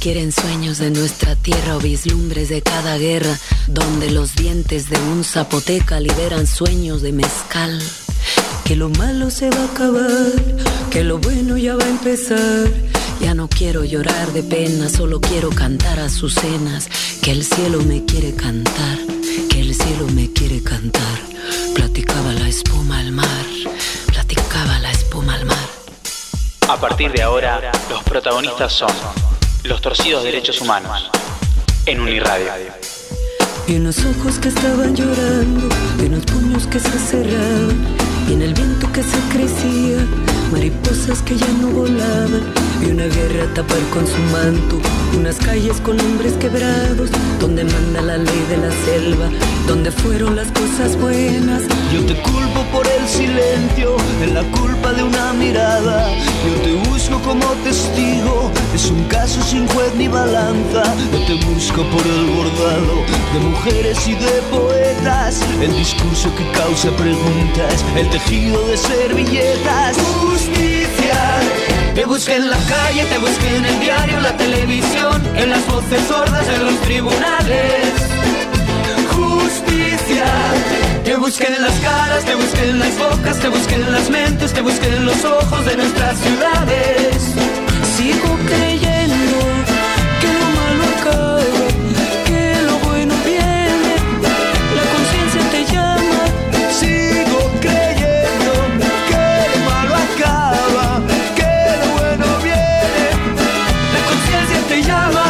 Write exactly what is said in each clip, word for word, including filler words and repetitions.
quieren sueños de nuestra tierra o vislumbres de cada guerra, donde los dientes de un zapoteca liberan sueños de mezcal. Que lo malo se va a acabar, que lo bueno ya va a empezar. Ya no quiero llorar de pena, solo quiero cantar azucenas. Que el cielo me quiere cantar, que el cielo me quiere cantar. Platicaba la espuma al mar, platicaba la espuma al mar. A partir de ahora, los protagonistas son los torcidos derechos humanos en Uniradio. Y unos ojos que estaban llorando, y unos puños que se cerraban, y en el viento que se crecía, mariposas que ya no volaban, y una guerra a tapar con su manto, unas calles con hombres quebrados, donde manda la ley de la selva, donde fueron las cosas buenas. Yo te culpo por el silencio, en la culpa de una mirada. Yo te busco como testigo, es un caso sin juez ni balanza. Yo te busco por el bordado de mujeres y de poetas, el discurso que causa preguntas, el tejido de servilletas. Justicia, te busqué en la calle, te busqué en el diario, en la televisión, en las voces sordas, en los tribunales. Justicia, te busqué en las caras, te busqué en las bocas, te busqué en las mentes, te busqué en los ojos de nuestras ciudades. Sigo creyendo que lo malo acaba, que lo bueno viene, la conciencia te llama. Sigo creyendo que lo malo acaba, que lo bueno viene, la conciencia te llama.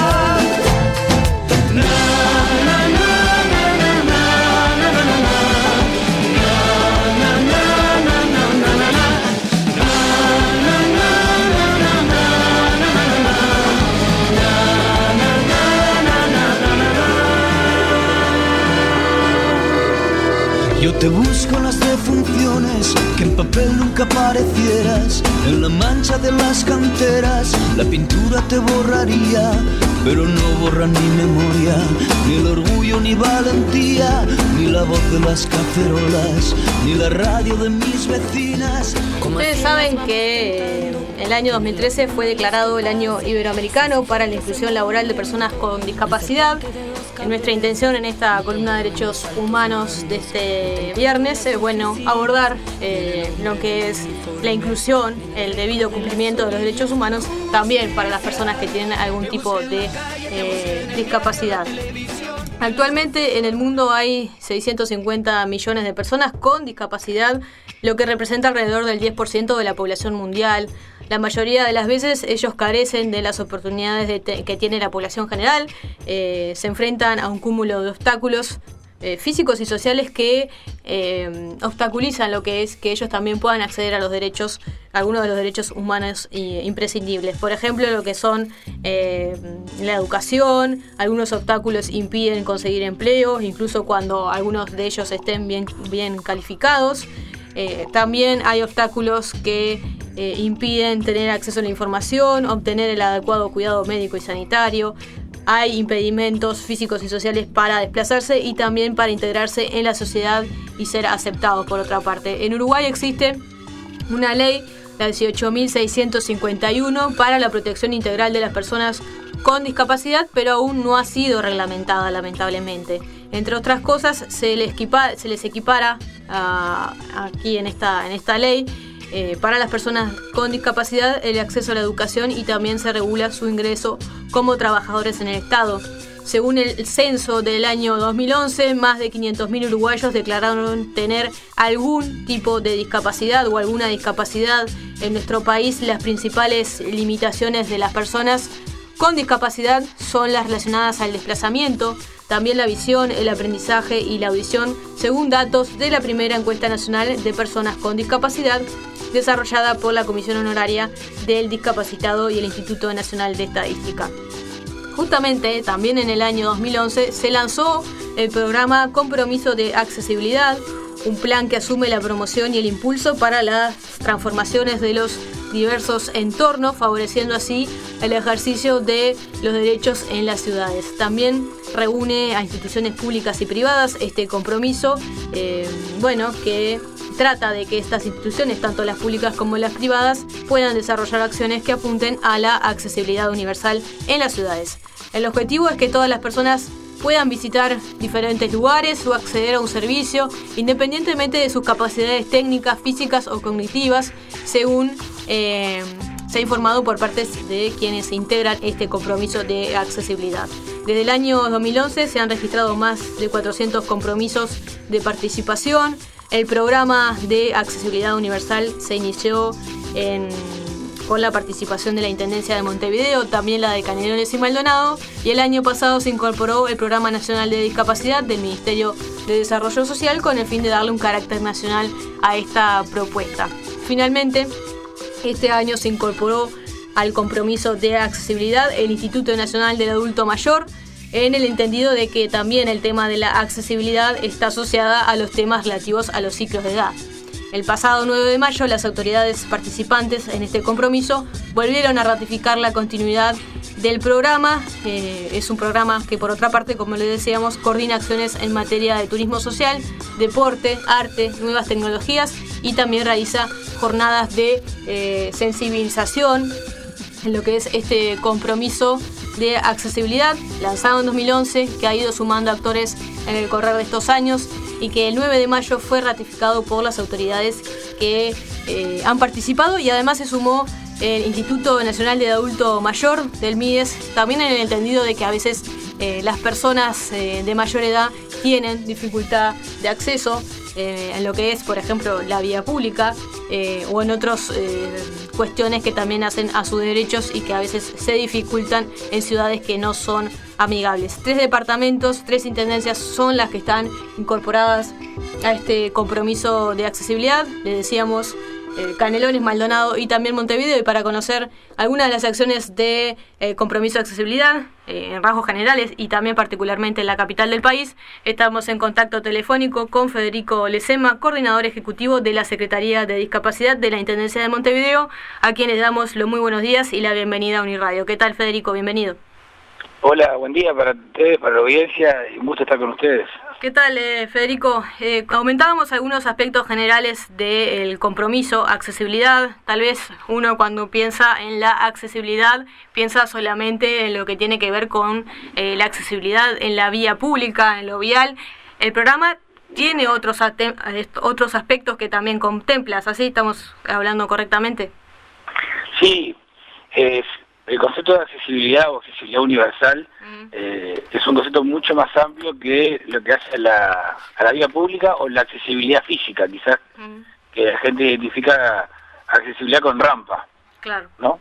Yo te busco en las defunciones, que en papel nunca aparecieras, en la mancha de las canteras, la pintura te borraría, pero no borra ni memoria, ni el orgullo ni valentía, ni la voz de las cacerolas, ni la radio de mis vecinas. Ustedes saben que el año dos mil trece fue declarado el año iberoamericano para la inclusión laboral de personas con discapacidad. Nuestra intención en esta columna de derechos humanos de este viernes es, bueno, abordar eh, lo que es la inclusión, el debido cumplimiento de los derechos humanos también para las personas que tienen algún tipo de eh, discapacidad. Actualmente en el mundo hay seiscientos cincuenta millones de personas con discapacidad, lo que representa alrededor del diez por ciento de la población mundial. La mayoría de las veces ellos carecen de las oportunidades de te- que tiene la población general, eh, se enfrentan a un cúmulo de obstáculos eh, físicos y sociales que eh, obstaculizan lo que es que ellos también puedan acceder a los derechos, algunos de los derechos humanos eh, imprescindibles. Por ejemplo, lo que son eh, la educación, algunos obstáculos impiden conseguir empleo, incluso cuando algunos de ellos estén bien, bien calificados. Eh, también hay obstáculos que eh, impiden tener acceso a la información, obtener el adecuado cuidado médico y sanitario. Hay impedimentos físicos y sociales para desplazarse y también para integrarse en la sociedad y ser aceptados, por otra parte. En Uruguay existe una ley, la dieciocho mil seiscientos cincuenta y uno, para la protección integral de las personas con discapacidad, pero aún no ha sido reglamentada, lamentablemente. Entre otras cosas, se les, equipa, se les equipara uh, aquí en esta, en esta ley eh, para las personas con discapacidad el acceso a la educación y también se regula su ingreso como trabajadores en el Estado. Según el censo del año dos mil once, más de quinientos mil uruguayos declararon tener algún tipo de discapacidad o alguna discapacidad en nuestro país. Las principales limitaciones de las personas con discapacidad son las relacionadas al desplazamiento, también la visión, el aprendizaje y la audición, según datos de la primera encuesta nacional de personas con discapacidad desarrollada por la Comisión Honoraria del Discapacitado y el Instituto Nacional de Estadística. Justamente, también en el año dos mil once se lanzó el programa Compromiso de Accesibilidad, un plan que asume la promoción y el impulso para las transformaciones de los diversos entornos, favoreciendo así el ejercicio de los derechos en las ciudades. También reúne a instituciones públicas y privadas este compromiso, eh, bueno, que trata de que estas instituciones, tanto las públicas como las privadas, puedan desarrollar acciones que apunten a la accesibilidad universal en las ciudades. El objetivo es que todas las personas puedan visitar diferentes lugares o acceder a un servicio, independientemente de sus capacidades técnicas, físicas o cognitivas, según eh, se ha informado por parte de quienes integran este compromiso de accesibilidad. Desde el año dos mil once se han registrado más de cuatrocientos compromisos de participación. El programa de accesibilidad universal se inició en... con la participación de la Intendencia de Montevideo, también la de Canelones y Maldonado, y el año pasado se incorporó el Programa Nacional de Discapacidad del Ministerio de Desarrollo Social con el fin de darle un carácter nacional a esta propuesta. Finalmente, este año se incorporó al compromiso de accesibilidad el Instituto Nacional del Adulto Mayor, en el entendido de que también el tema de la accesibilidad está asociada a los temas relativos a los ciclos de edad. El pasado nueve de mayo, las autoridades participantes en este compromiso volvieron a ratificar la continuidad del programa. Eh, es un programa que, por otra parte, como les decíamos, coordina acciones en materia de turismo social, deporte, arte, nuevas tecnologías y también realiza jornadas de eh, sensibilización en lo que es este compromiso de accesibilidad, lanzado en dos mil once, que ha ido sumando actores en el correr de estos años y que el nueve de mayo fue ratificado por las autoridades que eh, han participado, y además se sumó el Instituto Nacional de Adulto Mayor del MIDES, también en el entendido de que a veces eh, las personas eh, de mayor edad tienen dificultad de acceso eh, en lo que es, por ejemplo, la vía pública eh, o en otras eh, cuestiones que también hacen a sus derechos y que a veces se dificultan en ciudades que no son amigables. Tres departamentos, tres intendencias son las que están incorporadas a este compromiso de accesibilidad. Les decíamos eh, Canelones, Maldonado y también Montevideo, y para conocer algunas de las acciones de eh, compromiso de accesibilidad eh, en rasgos generales y también particularmente en la capital del país, estamos en contacto telefónico con Federico Lezema, coordinador ejecutivo de la Secretaría de Discapacidad de la Intendencia de Montevideo, a quienes damos los muy buenos días y la bienvenida a Uniradio. ¿Qué tal, Federico? Bienvenido. Hola, buen día para ustedes, para la audiencia, y un gusto estar con ustedes. ¿Qué tal, eh, Federico? Eh, comentábamos algunos aspectos generales del compromiso, accesibilidad. Tal vez uno, cuando piensa en la accesibilidad, piensa solamente en lo que tiene que ver con eh, la accesibilidad en la vía pública, en lo vial. El programa tiene otros, otros aspectos que también contemplas, ¿así estamos hablando correctamente? Sí, es... El concepto de accesibilidad o accesibilidad universal uh-huh. eh, es un concepto mucho más amplio que lo que hace a la, a la vía pública o la accesibilidad física, quizás, uh-huh. que la gente identifica accesibilidad con rampa, claro, ¿no?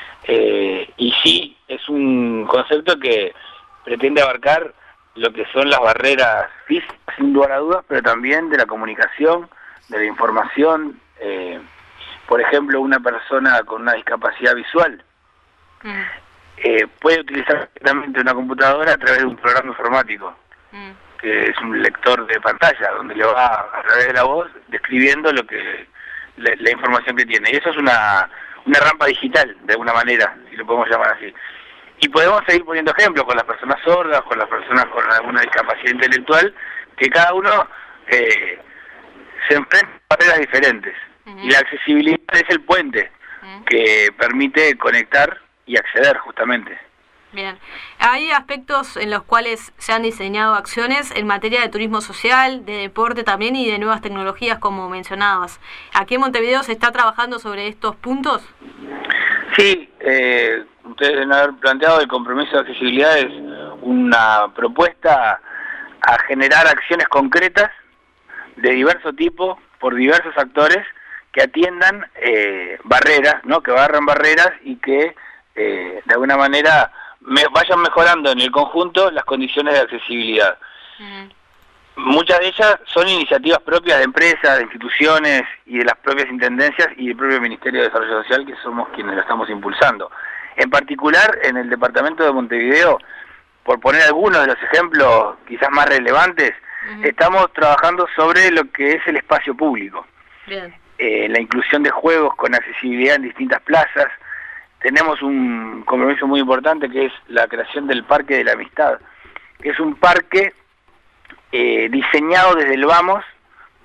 Eh, y sí, es un concepto que pretende abarcar lo que son las barreras físicas, sin lugar a dudas, pero también de la comunicación, de la información. Eh, por ejemplo, una persona con una discapacidad visual Mm. Eh, puede utilizar directamente una computadora a través de un programa informático, mm. que es un lector de pantalla, donde le va a través de la voz describiendo lo que la, la información que tiene. Y eso es una, una rampa digital, de alguna manera, si lo podemos llamar así. Y podemos seguir poniendo ejemplos con las personas sordas, con las personas con alguna discapacidad intelectual, que cada uno eh, se enfrenta a barreras diferentes. Mm-hmm. Y la accesibilidad es el puente mm. que permite conectar y acceder justamente. Bien. Hay aspectos en los cuales se han diseñado acciones en materia de turismo social, de deporte también y de nuevas tecnologías, como mencionabas. ¿Aquí en Montevideo se está trabajando sobre estos puntos? Sí, eh, ustedes deben haber planteado el compromiso de accesibilidad es una propuesta a generar acciones concretas de diverso tipo por diversos actores que atiendan eh, barreras, ¿no? Que barran barreras y que Eh, de alguna manera me vayan mejorando en el conjunto las condiciones de accesibilidad. Uh-huh. Muchas de ellas son iniciativas propias de empresas, de instituciones y de las propias intendencias y del propio Ministerio de Desarrollo Social, que somos quienes lo estamos impulsando. En particular, en el departamento de Montevideo, por poner algunos de los ejemplos quizás más relevantes, uh-huh. estamos trabajando sobre lo que es el espacio público. Bien. Eh, la inclusión de juegos con accesibilidad en distintas plazas. Tenemos un compromiso muy importante que es la creación del Parque de la Amistad, que es un parque eh, diseñado desde el vamos,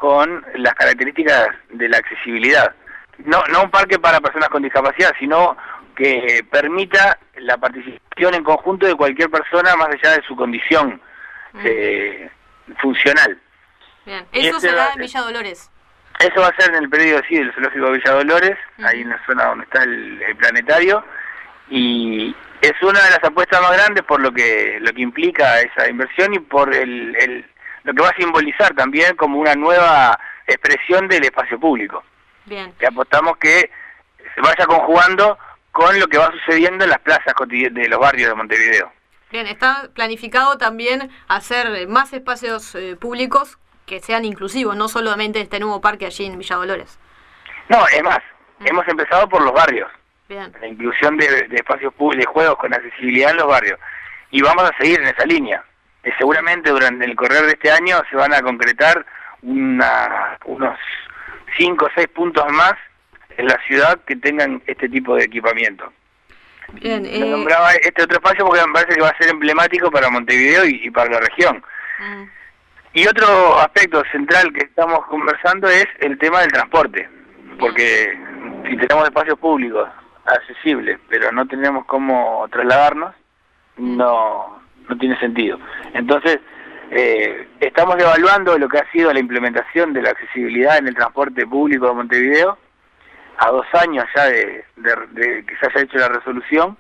con las características de la accesibilidad. No, no un parque para personas con discapacidad, sino que permita la participación en conjunto de cualquier persona más allá de su condición eh, funcional. Bien, eso será en Villa Dolores. Eso va a ser en el predio, sí, del Zoológico de Villa Dolores, uh-huh. ahí en la zona donde está el, el planetario, y es una de las apuestas más grandes por lo que lo que implica esa inversión y por el, el lo que va a simbolizar también como una nueva expresión del espacio público. Bien. Que apostamos que se vaya conjugando con lo que va sucediendo en las plazas de los barrios de Montevideo. Bien, está planificado también hacer más espacios eh, públicos que sean inclusivos, no solamente este nuevo parque allí en Villa Dolores. No, es más, mm. hemos empezado por los barrios. Bien. La inclusión de, de espacios públicos, de juegos con accesibilidad en los barrios. Y vamos a seguir en esa línea. Eh, seguramente durante el correr de este año se van a concretar una, unos cinco o seis puntos más en la ciudad que tengan este tipo de equipamiento. Bien, eh... Me nombraba este otro espacio porque me parece que va a ser emblemático para Montevideo y, y para la región. Mm. Y otro aspecto central que estamos conversando es el tema del transporte, porque si tenemos espacios públicos accesibles, pero no tenemos cómo trasladarnos, no, no tiene sentido. Entonces, eh, estamos evaluando lo que ha sido la implementación de la accesibilidad en el transporte público de Montevideo, a dos años ya de, de, de que se haya hecho la resolución,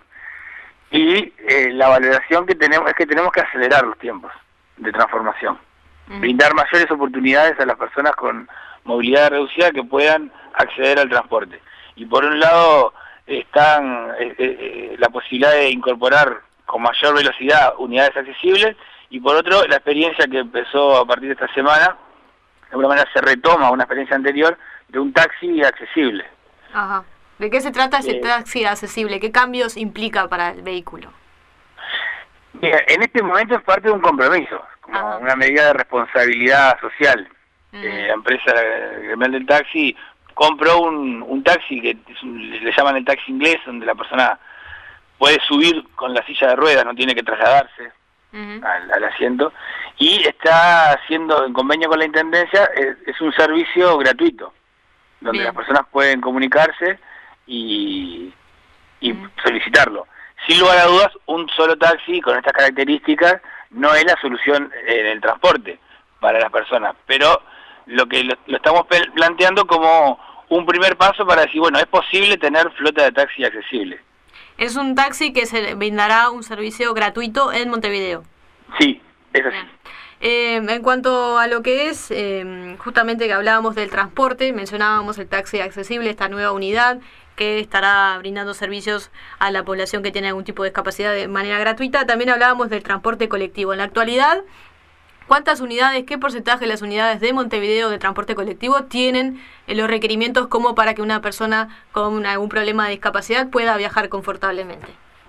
y eh, la valoración que tenemos es que tenemos que acelerar los tiempos de transformación. Brindar mayores oportunidades a las personas con movilidad reducida que puedan acceder al transporte. Y por un lado están eh, eh, la posibilidad de incorporar con mayor velocidad unidades accesibles, y por otro la experiencia que empezó a partir de esta semana, de alguna manera se retoma una experiencia anterior de un taxi accesible. Ajá. ¿De qué se trata ese eh, taxi accesible? ¿Qué cambios implica para el vehículo? Mira, en este momento es parte de un compromiso, como Ajá. una medida de responsabilidad social. Uh-huh. Eh, la empresa gremial del taxi compró un, un taxi que es un, le llaman el taxi inglés, donde la persona puede subir con la silla de ruedas, no tiene que trasladarse uh-huh. al, al asiento, y está haciendo, en convenio con la Intendencia, es, es un servicio gratuito, donde Bien. las personas pueden comunicarse y, y uh-huh. solicitarlo. Sin lugar a dudas, un solo taxi con estas características no es la solución en el transporte para las personas, pero lo que lo, lo estamos planteando como un primer paso para decir, bueno, es posible tener flota de taxi accesible. Es un taxi que se brindará un servicio gratuito en Montevideo. Sí, es así. Eh, en cuanto a lo que es, eh, justamente que hablábamos del transporte, mencionábamos el taxi accesible, esta nueva unidad que estará brindando servicios a la población que tiene algún tipo de discapacidad de manera gratuita. También hablábamos del transporte colectivo. En la actualidad, ¿cuántas unidades, qué porcentaje de las unidades de Montevideo de transporte colectivo tienen los requerimientos como para que una persona con algún problema de discapacidad pueda viajar confortablemente?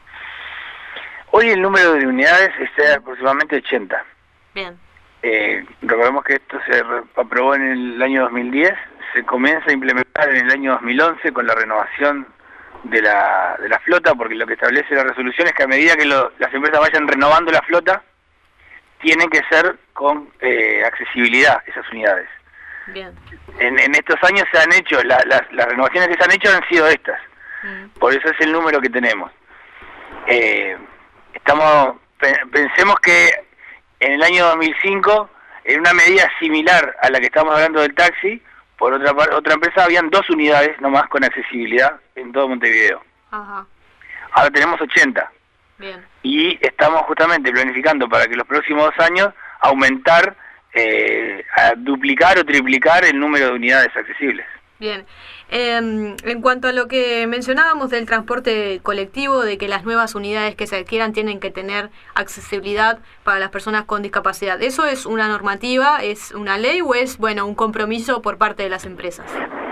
Hoy el número de unidades está aproximadamente ochenta. Bien. Eh, recordemos que esto se aprobó en el año dos mil diez, se comienza a implementar en el año dos mil once con la renovación de la, de la flota, porque lo que establece la resolución es que a medida que lo, las empresas vayan renovando la flota, tienen que ser con eh, accesibilidad esas unidades. Bien. En, en estos años se han hecho, la, las, las renovaciones que se han hecho han sido estas, mm. por eso es el número que tenemos. Eh, estamos pensemos que en el año dos mil cinco, en una medida similar a la que estamos hablando del taxi, por otra otra empresa habían dos unidades nomás con accesibilidad en todo Montevideo. Ajá. Ahora tenemos ochenta. Bien. Y estamos justamente planificando para que los próximos dos años aumentar, eh, a duplicar o triplicar el número de unidades accesibles. Bien. Eh, en cuanto a lo que mencionábamos del transporte colectivo, de que las nuevas unidades que se adquieran tienen que tener accesibilidad para las personas con discapacidad, ¿eso es una normativa, es una ley o es, bueno, un compromiso por parte de las empresas?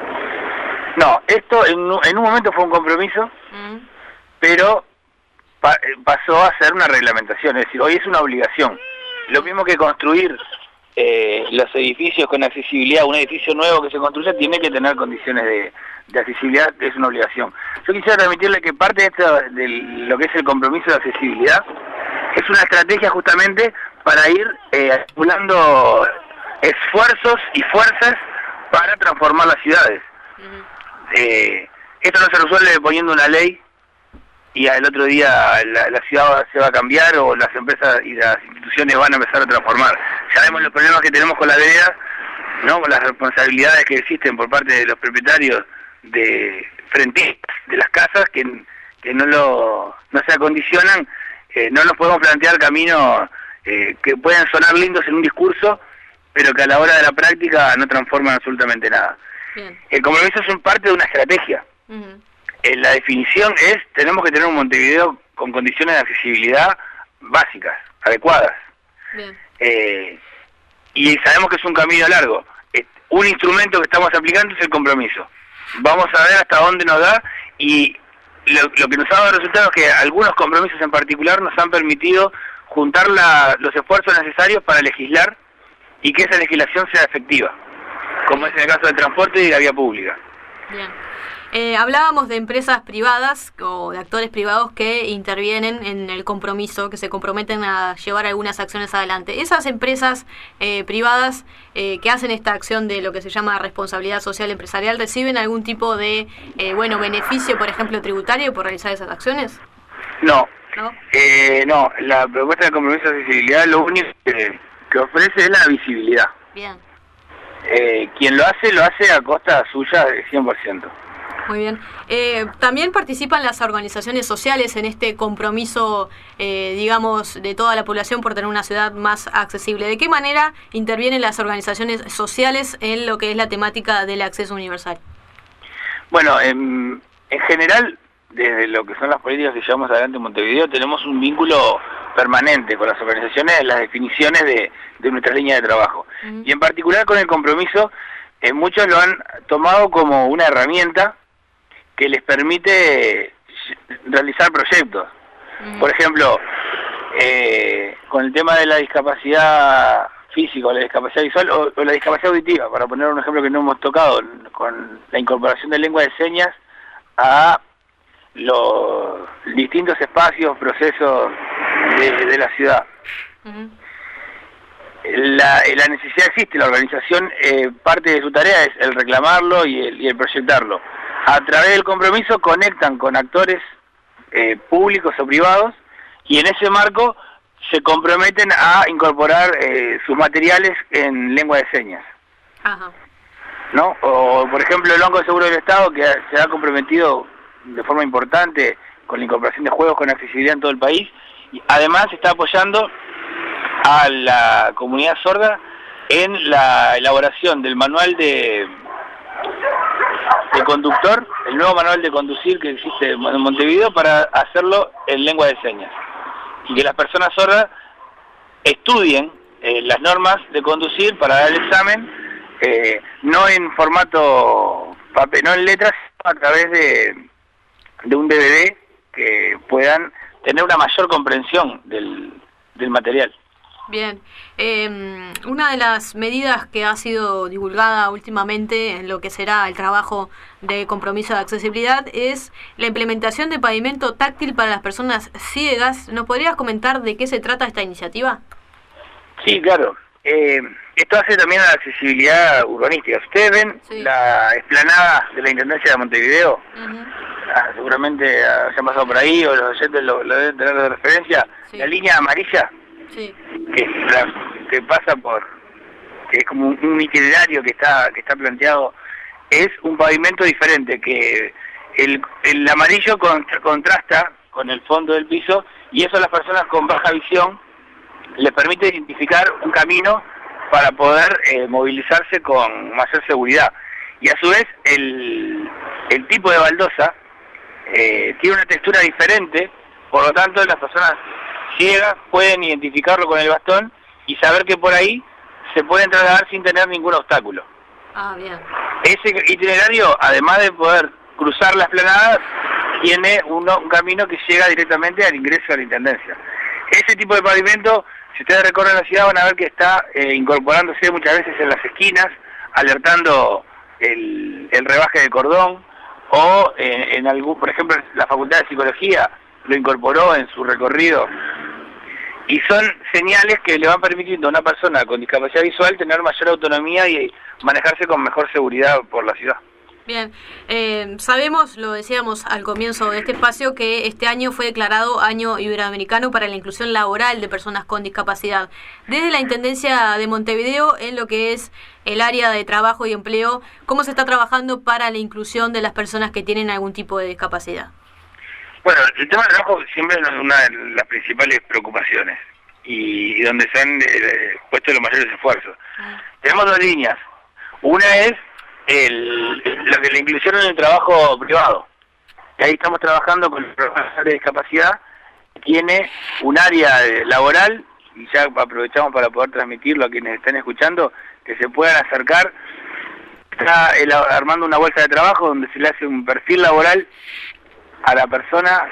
No, esto en, en un momento fue un compromiso, mm. pero pa, pasó a ser una reglamentación, es decir, hoy es una obligación. Lo mismo que construir Eh, los edificios con accesibilidad, un edificio nuevo que se construya tiene que tener condiciones de, de accesibilidad, es una obligación. Yo quisiera transmitirle que parte de, esto, de lo que es el compromiso de accesibilidad es una estrategia justamente para ir eh, acumulando esfuerzos y fuerzas para transformar las ciudades. Uh-huh. Eh, esto no se resuelve poniendo una ley y al otro día la, la ciudad se va a cambiar o las empresas y las instituciones van a empezar a transformar. Sabemos los problemas que tenemos con la vereda, ¿no? Con las responsabilidades que existen por parte de los propietarios de frente de las casas que, que no lo no se acondicionan. Eh, no nos podemos plantear caminos eh, que pueden sonar lindos en un discurso, pero que a la hora de la práctica no transforman absolutamente nada. Bien. El compromiso es un parte de una estrategia. Uh-huh. Eh, la definición es, tenemos que tener un Montevideo con condiciones de accesibilidad básicas, adecuadas. Bien. Eh, y sabemos que es un camino largo. Eh, un instrumento que estamos aplicando es el compromiso. Vamos a ver hasta dónde nos da, y lo, lo que nos ha dado resultado es que algunos compromisos en particular nos han permitido juntar la, los esfuerzos necesarios para legislar y que esa legislación sea efectiva, como es en el caso del transporte y de la vía pública. Bien. Eh, hablábamos de empresas privadas o de actores privados que intervienen en el compromiso, que se comprometen a llevar algunas acciones adelante. Esas empresas eh, privadas eh, que hacen esta acción de lo que se llama responsabilidad social empresarial, ¿reciben algún tipo de eh, bueno beneficio, por ejemplo, tributario por realizar esas acciones? No. ¿No? Eh, no, la propuesta de compromiso de accesibilidad lo único que, que ofrece es la visibilidad. Bien. Eh, quien lo hace, lo hace a costa suya de cien por ciento. Muy bien. Eh, también participan las organizaciones sociales en este compromiso, eh, digamos, de toda la población por tener una ciudad más accesible. ¿De qué manera intervienen las organizaciones sociales en lo que es la temática del acceso universal? Bueno, en, en general, desde lo que son las políticas que llevamos adelante en Montevideo, tenemos un vínculo permanente con las organizaciones en las definiciones de, de nuestra línea de trabajo. Uh-huh. Y en particular con el compromiso, eh, muchos lo han tomado como una herramienta que les permite realizar proyectos. Uh-huh. Por ejemplo, eh, con el tema de la discapacidad física, o la discapacidad visual, o, o la discapacidad auditiva, para poner un ejemplo que no hemos tocado, con la incorporación de lengua de señas a los distintos espacios, procesos de, de la ciudad. Uh-huh. La, la necesidad existe, la organización, eh, parte de su tarea es el reclamarlo y el, y el proyectarlo. A través del compromiso conectan con actores eh, públicos o privados, y en ese marco se comprometen a incorporar eh, sus materiales en lengua de señas. Ajá. ¿No? O, por ejemplo, el Banco de Seguro del Estado, que se ha comprometido de forma importante con la incorporación de juegos con accesibilidad en todo el país, y además está apoyando a la comunidad sorda en la elaboración del manual de, de conductor, el nuevo manual de conducir que existe en Montevideo, para hacerlo en lengua de señas, y que las personas sordas estudien eh, las normas de conducir para dar el examen, eh, no en formato papel, no en letras, sino a través de, de un D V D, que puedan tener una mayor comprensión del, del material. Bien, eh, una de las medidas que ha sido divulgada últimamente en lo que será el trabajo de compromiso de accesibilidad es la implementación de pavimento táctil para las personas ciegas. ¿Nos podrías comentar de qué se trata esta iniciativa? Sí, claro. Eh, esto hace también a la accesibilidad urbanística. Ustedes ven sí. la explanada de la Intendencia de Montevideo. Uh-huh. Ah, seguramente ah, se han pasado por ahí, o los oyentes lo, lo deben tener de referencia. Sí. La línea amarilla. Sí. Que, la, que pasa por, que es como un, un itinerario que está que está planteado, es un pavimento diferente, que el, el amarillo contra, contrasta con el fondo del piso, y eso a las personas con baja visión les permite identificar un camino para poder eh, movilizarse con mayor seguridad. Y a su vez el, el tipo de baldosa eh, tiene una textura diferente, por lo tanto las personas ciegas pueden identificarlo con el bastón y saber que por ahí se pueden trasladar sin tener ningún obstáculo. Ah, bien. Ese itinerario, además de poder cruzar la explanada, tiene uno, un camino que llega directamente al ingreso a la Intendencia. Ese tipo de pavimento, si ustedes recorren la ciudad, van a ver que está eh, incorporándose muchas veces en las esquinas, alertando el, el rebaje de cordón, o eh, en algún, por ejemplo, la Facultad de Psicología lo incorporó en su recorrido. Y son señales que le van permitiendo a una persona con discapacidad visual tener mayor autonomía y manejarse con mejor seguridad por la ciudad. Bien, eh, sabemos, lo decíamos al comienzo de este espacio, que este año fue declarado Año Iberoamericano para la Inclusión Laboral de Personas con Discapacidad. Desde la Intendencia de Montevideo, en lo que es el área de trabajo y empleo, ¿cómo se está trabajando para la inclusión de las personas que tienen algún tipo de discapacidad? Bueno, el tema del trabajo siempre es una de las principales preocupaciones y, y donde se han eh, puesto los mayores esfuerzos. Ah. Tenemos dos líneas. Una es el, lo que la inclusión en el trabajo privado. Y ahí estamos trabajando con el profesor de discapacidad, que tiene un área laboral, y ya aprovechamos para poder transmitirlo a quienes están escuchando, que se puedan acercar. Está él armando una bolsa de trabajo donde se le hace un perfil laboral a la persona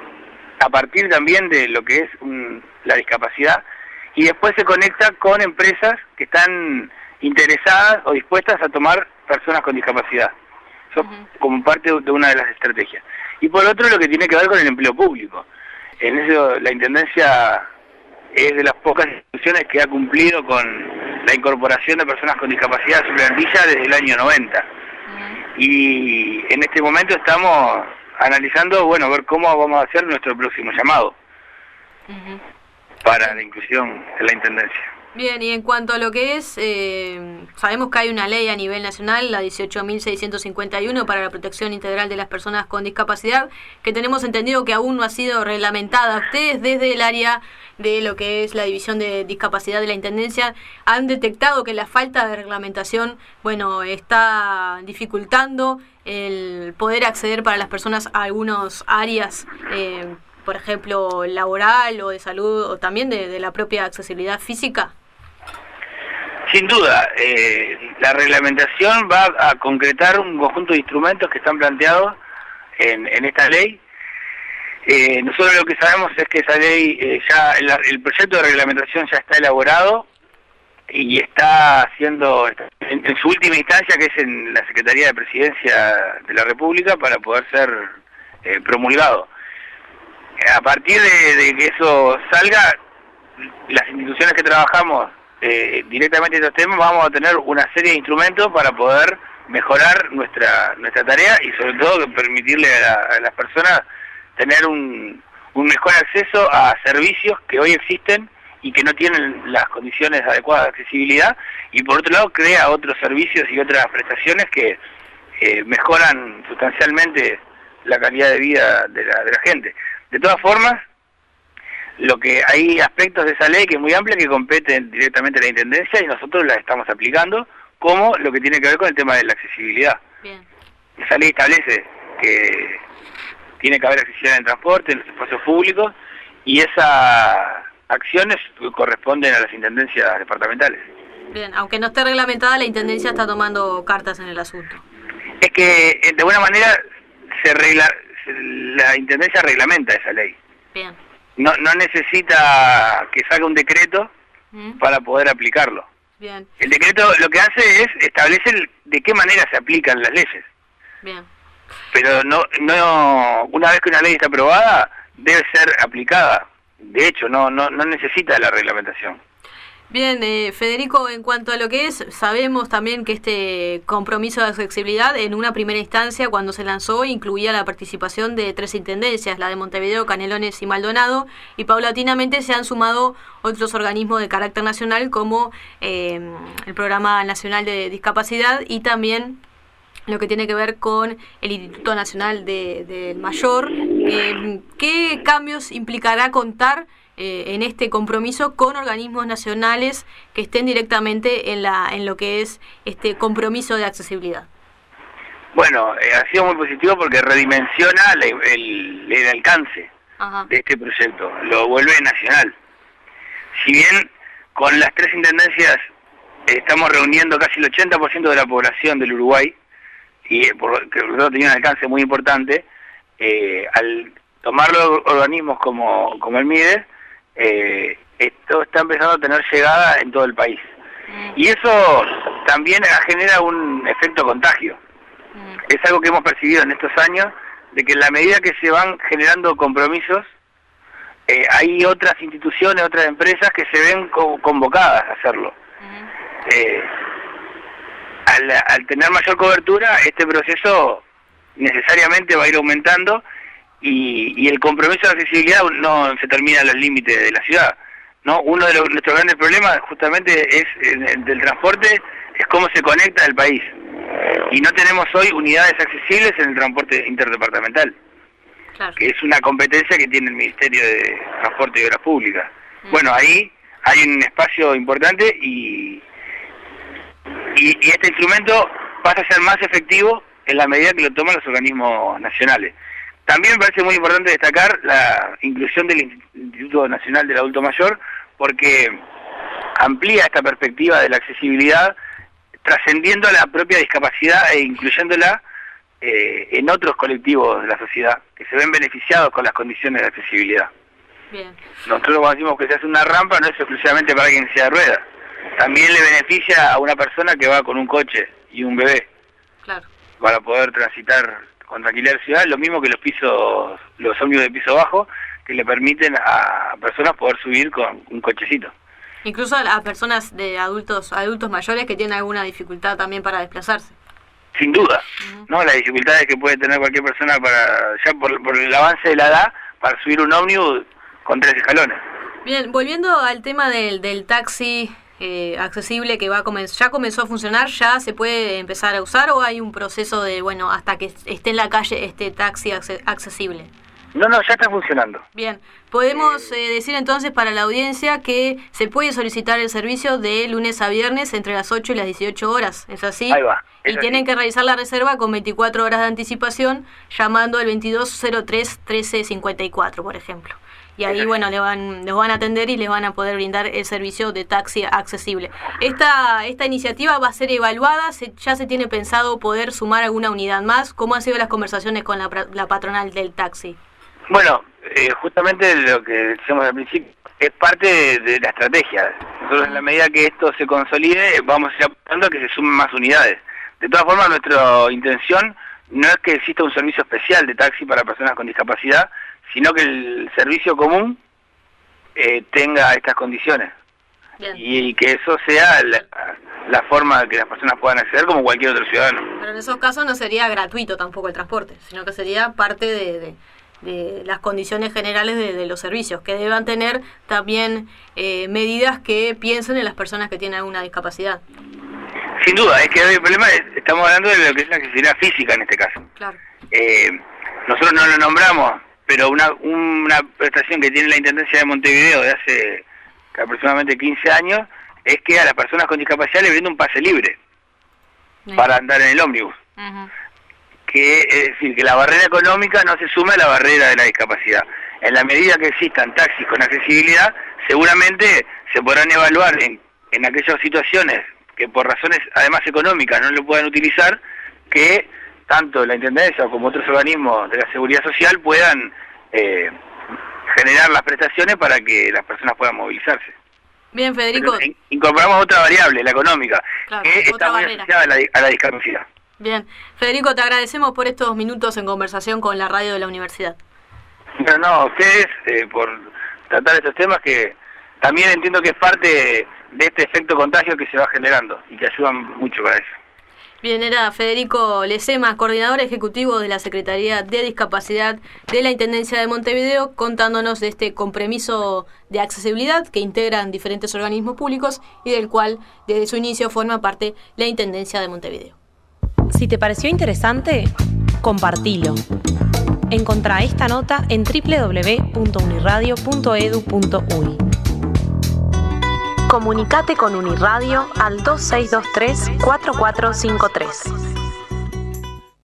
a partir también de lo que es un, la discapacidad, y después se conecta con empresas que están interesadas o dispuestas a tomar personas con discapacidad. Eso uh-huh. como parte de una de las estrategias. Y por otro, lo que tiene que ver con el empleo público. En eso la Intendencia es de las pocas instituciones que ha cumplido con la incorporación de personas con discapacidad a su plantilla desde el año noventa. Uh-huh. Y en este momento estamos analizando, bueno, ver cómo vamos a hacer nuestro próximo llamado uh-huh. para la inclusión en la Intendencia. Bien, y en cuanto a lo que es, eh, sabemos que hay una ley a nivel nacional, la dieciocho mil seiscientos cincuenta y uno, para la protección integral de las personas con discapacidad, que tenemos entendido que aún no ha sido reglamentada. Ustedes, desde el área de lo que es la División de Discapacidad de la Intendencia, han detectado que la falta de reglamentación, bueno, está dificultando el poder acceder para las personas a algunas áreas, eh, por ejemplo, laboral o de salud, o también de, de la propia accesibilidad física. Sin duda, eh, la reglamentación va a concretar un conjunto de instrumentos que están planteados en, en esta ley. Eh, nosotros lo que sabemos es que esa ley, eh, ya el, el proyecto de reglamentación ya está elaborado y está haciendo, en, en su última instancia, que es en la Secretaría de Presidencia de la República, para poder ser eh, promulgado. A partir de, de que eso salga, las instituciones que trabajamos eh, directamente en estos temas vamos a tener una serie de instrumentos para poder mejorar nuestra nuestra tarea y sobre todo permitirle a, la, a las personas tener un, un mejor acceso a servicios que hoy existen y que no tienen las condiciones adecuadas de accesibilidad, y por otro lado crea otros servicios y otras prestaciones que eh, mejoran sustancialmente la calidad de vida de la, de la gente. De todas formas, lo que hay aspectos de esa ley que es muy amplia que competen directamente a la Intendencia y nosotros la estamos aplicando, como lo que tiene que ver con el tema de la accesibilidad. Bien. Esa ley establece que tiene que haber accesibilidad en el transporte, en los espacios públicos, y esas acciones corresponden a las intendencias departamentales. Bien, aunque no esté reglamentada, la Intendencia está tomando cartas en el asunto. Es que, de alguna manera, se regla, la Intendencia reglamenta esa ley. Bien. No, no necesita que salga un decreto ¿Mm? para poder aplicarlo. Bien. El decreto lo que hace es establecer de qué manera se aplican las leyes. Bien. Pero no, no, una vez que una ley está aprobada, debe ser aplicada. De hecho, no, no, no necesita la reglamentación. Bien, eh, Federico, en cuanto a lo que es, sabemos también que este compromiso de accesibilidad en una primera instancia, cuando se lanzó, incluía la participación de tres intendencias, la de Montevideo, Canelones y Maldonado, y paulatinamente se han sumado otros organismos de carácter nacional como eh, el Programa Nacional de Discapacidad y también lo que tiene que ver con el Instituto Nacional del de Mayor. Eh, ¿Qué cambios implicará contar Eh, en este compromiso con organismos nacionales que estén directamente en la en lo que es este compromiso de accesibilidad? Bueno, eh, ha sido muy positivo porque redimensiona la, el, el alcance Ajá. de este proyecto, lo vuelve nacional. Si bien con las tres intendencias eh, estamos reuniendo casi el ochenta por ciento de la población del Uruguay, y eh, por, que tenía un alcance muy importante, eh, al tomar los organismos como, como el MIDES, Eh, esto está empezando a tener llegada en todo el país. Mm. Y eso también genera un efecto contagio. Mm. Es algo que hemos percibido en estos años, de que en la medida que se van generando compromisos, eh, hay otras instituciones, otras empresas que se ven co- convocadas a hacerlo. Uh-huh. Eh, al, al tener mayor cobertura, este proceso necesariamente va a ir aumentando y, y el compromiso de accesibilidad no se termina en los límites de la ciudad, ¿no? Uno de los, nuestros grandes problemas justamente es el, del transporte, es cómo se conecta el país. Y no tenemos hoy unidades accesibles en el transporte interdepartamental, claro, que es una competencia que tiene el Ministerio de Transporte y Obras Públicas. Mm. Bueno, ahí hay un espacio importante y, y, y este instrumento pasa a ser más efectivo en la medida que lo toman los organismos nacionales. También me parece muy importante destacar la inclusión del Instituto Nacional del Adulto Mayor, porque amplía esta perspectiva de la accesibilidad, trascendiendo a la propia discapacidad e incluyéndola eh, en otros colectivos de la sociedad que se ven beneficiados con las condiciones de accesibilidad. Bien. Nosotros cuando decimos que se hace una rampa no es exclusivamente para quien sea de ruedas, también le beneficia a una persona que va con un coche y un bebé, claro, para poder transitar con tranquilidad la ciudad, lo mismo que los pisos, los ómnibus de piso bajo, que le permiten a personas poder subir con un cochecito. Incluso a personas de adultos adultos mayores que tienen alguna dificultad también para desplazarse. Sin duda, uh-huh. ¿no? Las dificultades que puede tener cualquier persona para ya por, por el avance de la edad, para subir un ómnibus con tres escalones. Bien, volviendo al tema del, del taxi eh, accesible que va a comenzar, ¿ya comenzó a funcionar? ¿Ya se puede empezar a usar o hay un proceso de, bueno, hasta que esté en la calle este taxi accesible? No, no, ya está funcionando. Bien, podemos eh, decir entonces para la audiencia que se puede solicitar el servicio de lunes a viernes entre las ocho y las dieciocho horas, ¿es así? Ahí va. Y así. Tienen que realizar la reserva con veinticuatro horas de anticipación, llamando al veintidós cero tres trece cincuenta y cuatro, por ejemplo. Y ahí, bueno, le van, les van a atender y les van a poder brindar el servicio de taxi accesible. Esta esta iniciativa va a ser evaluada, se, ya se tiene pensado poder sumar alguna unidad más. ¿Cómo han sido las conversaciones con la, la patronal del taxi? Bueno, eh, justamente lo que decíamos al principio es parte de, de la estrategia. Nosotros en la medida que esto se consolide vamos a ir apuntando a que se sumen más unidades. De todas formas, nuestra intención no es que exista un servicio especial de taxi para personas con discapacidad, sino que el servicio común eh, tenga estas condiciones. Bien. Y, y que eso sea la, la forma de que las personas puedan acceder como cualquier otro ciudadano. Pero en esos casos no sería gratuito tampoco el transporte, sino que sería parte de... de... de las condiciones generales de, de los servicios, que deban tener también eh, medidas que piensen en las personas que tienen alguna discapacidad. Sin duda, es que hoy el problema es, estamos hablando de lo que es la accesibilidad física en este caso. Claro. Eh, nosotros no lo nombramos, pero una, una prestación que tiene la Intendencia de Montevideo de hace aproximadamente quince años es que a las personas con discapacidad les brinda un pase libre sí. para andar en el ómnibus. Uh-huh. Que es decir, que la barrera económica no se suma a la barrera de la discapacidad. En la medida que existan taxis con accesibilidad, seguramente se podrán evaluar en, en aquellas situaciones que por razones además económicas no lo puedan utilizar, que tanto la Intendencia como otros organismos de la Seguridad Social puedan eh, generar las prestaciones para que las personas puedan movilizarse. Bien, Federico. Pero incorporamos otra variable, la económica, claro, que está muy asociada a la, a la discapacidad. Bien. Federico, te agradecemos por estos minutos en conversación con la radio de la universidad. Bueno, no, a ustedes eh, por tratar estos temas que también entiendo que es parte de este efecto contagio que se va generando y que ayudan mucho para eso. Bien, era Federico Lezema, coordinador ejecutivo de la Secretaría de Discapacidad de la Intendencia de Montevideo, contándonos de este compromiso de accesibilidad que integran diferentes organismos públicos y del cual desde su inicio forma parte la Intendencia de Montevideo. Si te pareció interesante, compartilo. Encontrá esta nota en doble u doble u doble u punto uniradio punto edu punto uy. Comunicate con Uniradio al dos seis dos tres cuatro cuatro cinco tres.